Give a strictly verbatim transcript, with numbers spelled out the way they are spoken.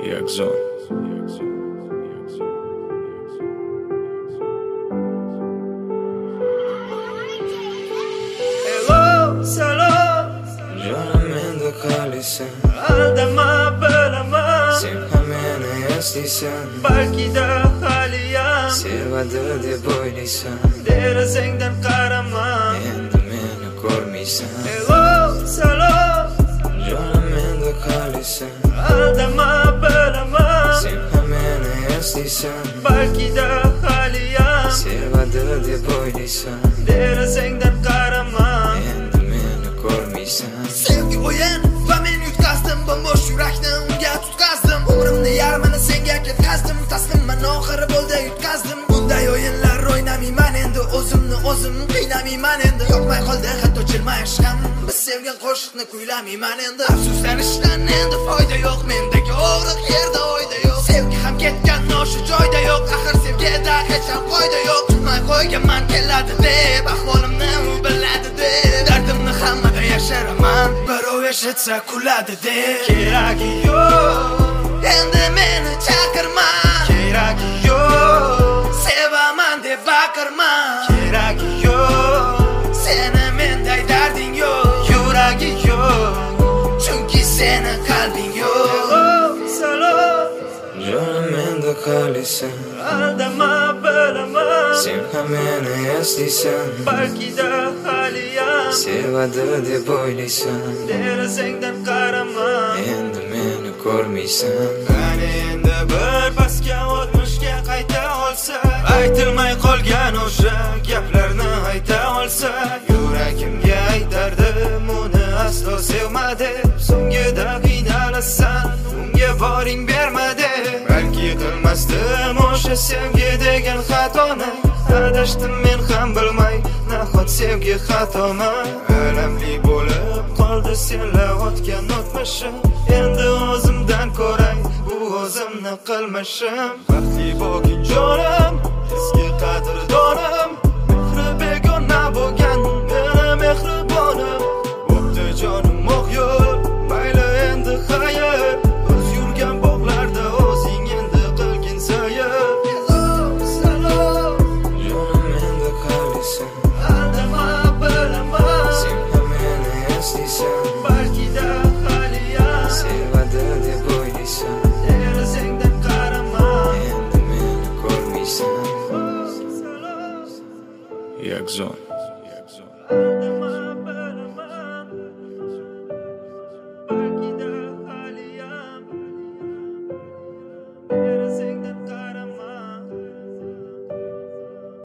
Yakzon. Hello, salom. Jonim menda qolasan, Aldama bilaman. sen ham meni eslaysan. Balki da haliyam Sevadi deb o'ylaysan, derazangdan qaraman. endi meni ko'rmaysan. Hello, salom. Jonim menda qolasan, Aldama bilaman. sen ham meni eslaysan. Balki da haliyam Sevadi deb o'ylaysan, derazangdan qaraman. endi meni ko'rmaysan. Sevgi o'yin va men yutqazdim bombo'sh yurakni unga tutqazdim. Umrimni yarmini senga ketkazdim, taslimman oxiri bo'ldi yutqazdim. Bunday o'yinlar o'ynamayman endi, o'zimni o'zim qiynamayman endi. Yoqmay qoldi hatto jilmayishim, biz sevgan qo'shiqni kuylamayman endi. Afsuslanishdan endi foyda yo'q, mendagi og'riq yerda oyda yo'q. Sevgi ham ketgan o'sha joyda yo'q, axir sevgida hech ham qoida yo'q. Tutmay qo'yganman keladi deb, ahvolimni u biladi deb, dardimni hammada yashiraman, birov eshitsa kuladi deb. Keragi yo'q, Endi meni chaqirma, keragi yo'q, sevaman deb baqirma. keragi yo'q, Seni menday darding yo'q, yuragi yo'q. chunki seni qalbing yo'q. Hello, salom. Jonim menda qolasan, Aldama bilaman. sen ham meni eslaysan. Balki da haliyam Sevadi deb o'ylaysan, derazangdan qaraman. endi meni ko'rmaysan. Qani endi bir pastga o'tmishga qayta olsa, aytilmay qolgan o'sha gaplarni ayta olsa, yuragimga aytardim uni aslo sevmadi. So'ngida qiynalasan, unga boring bermadi. Balki qilmasdim o'sha sevgi degan xatoni. Adashdim men ham bilmay, nahot sevgi xatomi? Alamli bo'lib qoldi senla o'tgan o'tmishim. Endi o'zimdan ko'ray, bu o'zimni qilmishim. Baxtli bo'lgin jonim, eski qadrdonim.